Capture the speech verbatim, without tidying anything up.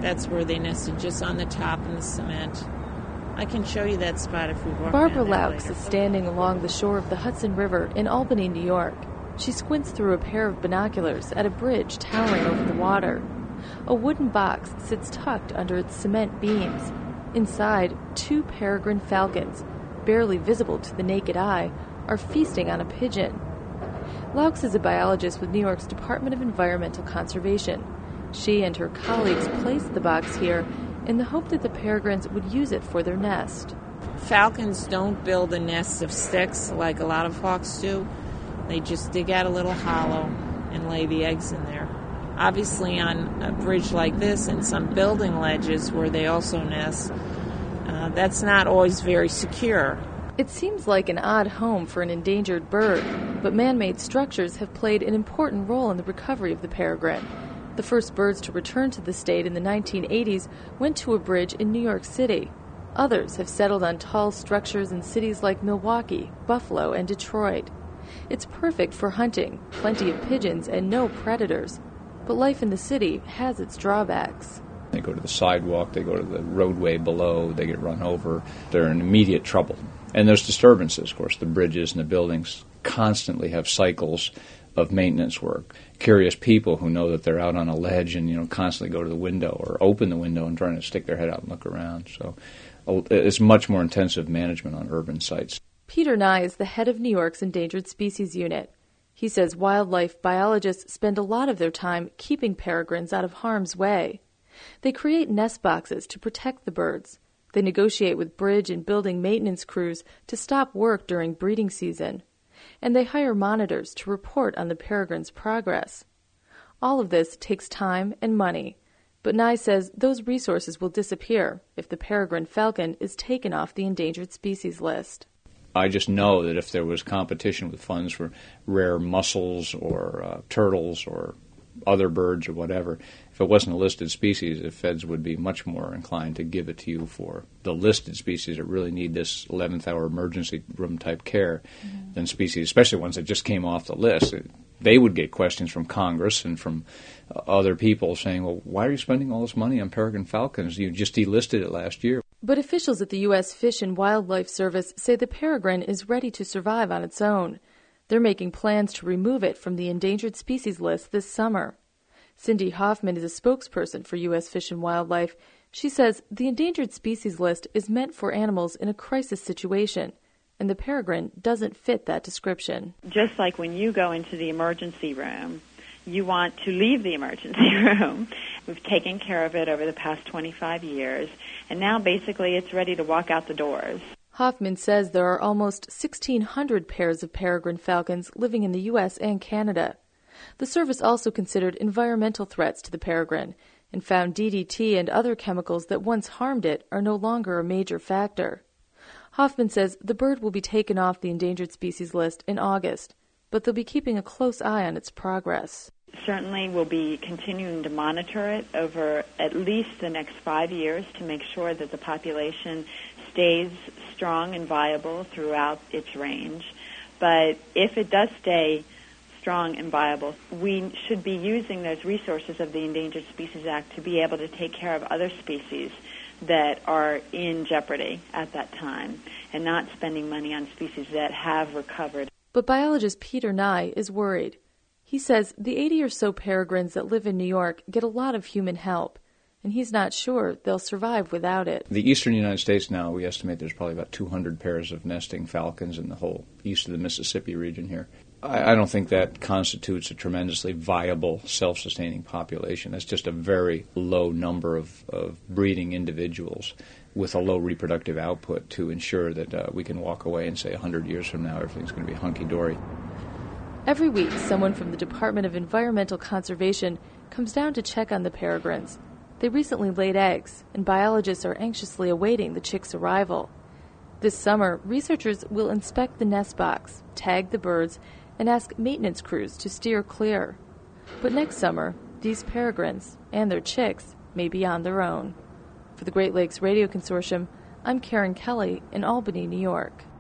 That's where they nested, just on the top in the cement. I can show you that spot if we walk Barbara down there Laux later. is standing along the shore of the Hudson River in Albany, New York. She squints through a pair of binoculars at a bridge towering over the water. A wooden box sits tucked under its cement beams. Inside, two peregrine falcons, barely visible to the naked eye, are feasting on a pigeon. Laux is a biologist with New York's Department of Environmental Conservation. She and her colleagues placed the box here in the hope that the peregrines would use it for their nest. Falcons don't build a nest of sticks like a lot of hawks do. They just dig out a little hollow and lay the eggs in there. Obviously, on a bridge like this and some building ledges where they also nest, uh, that's not always very secure. It seems like an odd home for an endangered bird, but man-made structures have played an important role in the recovery of the peregrine. The first birds to return to the state in the nineteen eighties went to a bridge in New York City. Others have settled on tall structures in cities like Milwaukee, Buffalo, and Detroit. It's perfect for hunting, plenty of pigeons, and no predators. But life in the city has its drawbacks. They go to the sidewalk, they go to the roadway below, they get run over. They're in immediate trouble. And there's disturbances, of course. The bridges and the buildings constantly have cycles of maintenance work. Curious people who know that they're out on a ledge and, you know, constantly go to the window or open the window and trying to stick their head out and look around. So it's much more intensive management on urban sites. Peter Nye is the head of New York's Endangered Species Unit. He says wildlife biologists spend a lot of their time keeping peregrines out of harm's way. They create nest boxes to protect the birds. They negotiate with bridge and building maintenance crews to stop work during breeding season. And they hire monitors to report on the peregrine's progress. All of this takes time and money, but Nye says those resources will disappear if the peregrine falcon is taken off the endangered species list. I just know that if there was competition with funds for rare mussels or uh, turtles or other birds or whatever, if it wasn't a listed species, the feds would be much more inclined to give it to you for the listed species that really need this eleventh hour emergency room type care mm-hmm. than species, especially ones that just came off the list. They would get questions from Congress and from uh, other people saying, well, why are you spending all this money on peregrine falcons? You just delisted it last year. But officials at the U S Fish and Wildlife Service say the peregrine is ready to survive on its own. They're making plans to remove it from the endangered species list this summer. Cindy Hoffman is a spokesperson for U S Fish and Wildlife. She says the endangered species list is meant for animals in a crisis situation, and the peregrine doesn't fit that description. Just like when you go into the emergency room, you want to leave the emergency room. We've taken care of it over the past twenty-five years, and now basically it's ready to walk out the doors. Hoffman says there are almost sixteen hundred pairs of peregrine falcons living in the U S and Canada. The service also considered environmental threats to the peregrine and found D D T and other chemicals that once harmed it are no longer a major factor. Hoffman says the bird will be taken off the endangered species list in August, but they'll be keeping a close eye on its progress. Certainly we'll be continuing to monitor it over at least the next five years to make sure that the population stays strong and viable throughout its range. But if it does stay strong and viable, we should be using those resources of the Endangered Species Act to be able to take care of other species that are in jeopardy at that time and not spending money on species that have recovered. But biologist Peter Nye is worried. He says the eighty or so peregrines that live in New York get a lot of human help, and he's not sure they'll survive without it. The eastern United States now, we estimate there's probably about two hundred pairs of nesting falcons in the whole east of the Mississippi region here. I, I don't think that constitutes a tremendously viable, self-sustaining population. That's just a very low number of, of breeding individuals with a low reproductive output to ensure that uh, we can walk away and say one hundred years from now everything's going to be hunky-dory. Every week, someone from the Department of Environmental Conservation comes down to check on the peregrines. They recently laid eggs, and biologists are anxiously awaiting the chicks' arrival. This summer, researchers will inspect the nest box, tag the birds, and ask maintenance crews to steer clear. But next summer, these peregrines and their chicks may be on their own. For the Great Lakes Radio Consortium, I'm Karen Kelly in Albany, New York.